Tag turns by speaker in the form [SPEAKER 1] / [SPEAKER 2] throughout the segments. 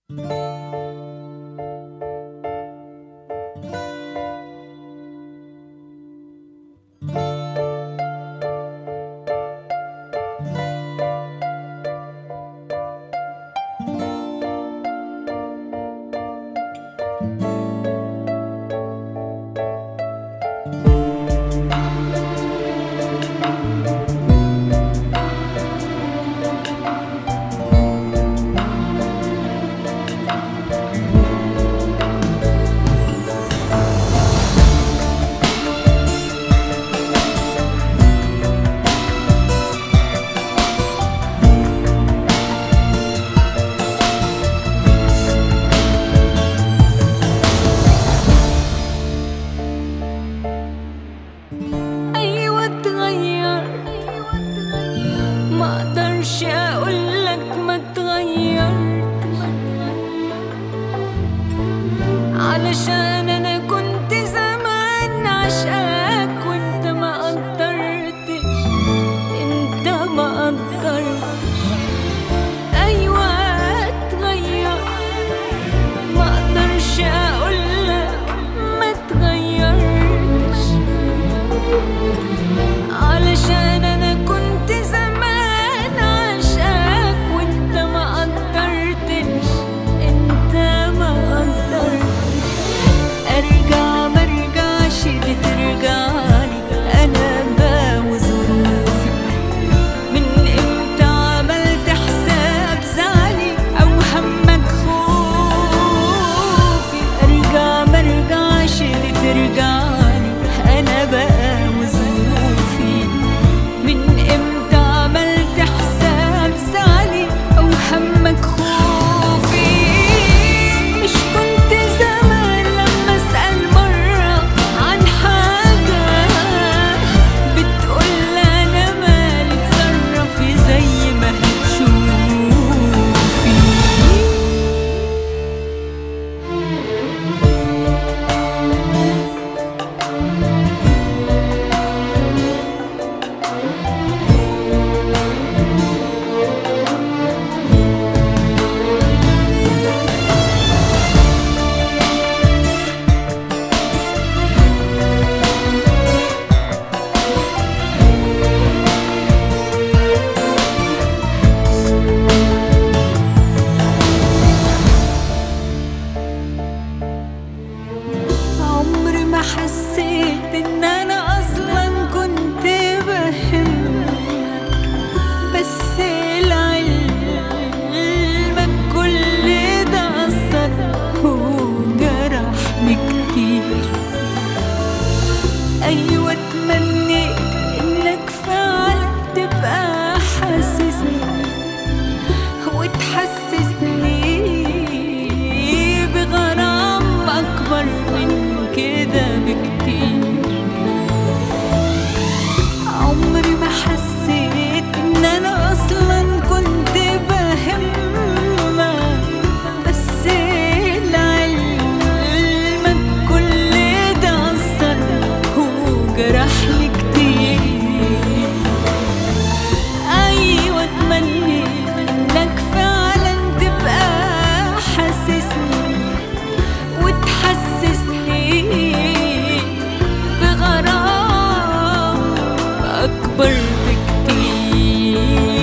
[SPEAKER 1] مقدرش اقولك ما اتغيرتش، علشان انا كنت زمان عشقاك وانت ما قدرتش، انت ما قدرتش. ايوه اتغير، مقدرش اقولك ما اتغيرتش، علشان انا كنت زمان ترجعني انا بقى وظروفي. من امتى عملت حساب زعلي او همك خوفي؟ مش كنت زمان لما اسأل مرة عن حاجة بتقول انا مالي تصرفي زي ما هتشوفي؟ حسيت ان انا اصلا كنت بهمك، بس لعلمك كل ده اثر وجرحني كتير. ايوه اتمنيت انك فعلا تبقى حاسسني وتحسسني بغرام اكبر من كده بكتير. عمري ما حسيت ان انا اصلا كنت بهمك، بس لعلمك كل ده اثر وجرحني كتير. ايوه اتمنيت انك فعلا تبقى حاسسني وتحسسني بغرام أكبر بكتير.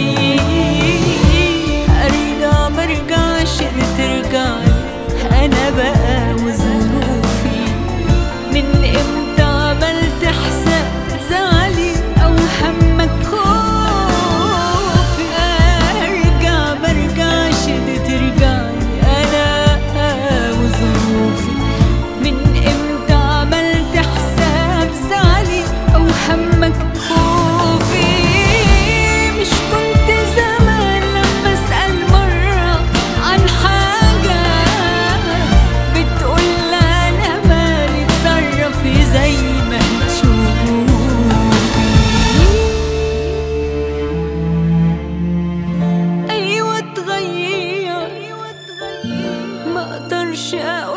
[SPEAKER 1] أرجع مرجعش ترجعي أنا بقى وظروفي. من إمتى عملت حساب زعلي أو همك خوفي؟ أرجع مرجعش ترجعي أنا وظروفي. من امتى عملت حساب زعلي او همك خوفي؟ مش كنت زمان لما اسأل مرة عن حاجة بتقول انا مالي تصرفي زي ما تشوفي. ايوه اتغير، مقدرش اقول